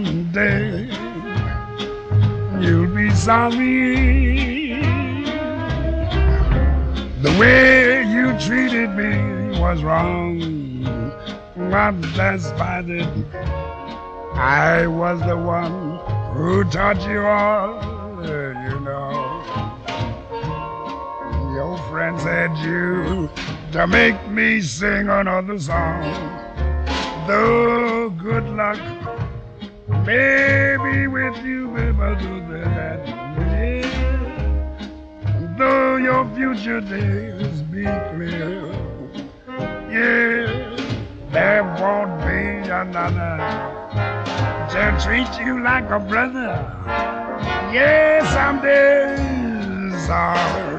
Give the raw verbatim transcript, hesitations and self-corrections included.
someday you'll be sorry. The way you treated me was wrong, but despite it, I was the one who taught you all, you know. Your friend said you to make me sing another song. Though good luck may be with you, baby, do that. Yeah. Though your future days be clear, yeah, there won't be another to treat you like a brother. Yeah, some days are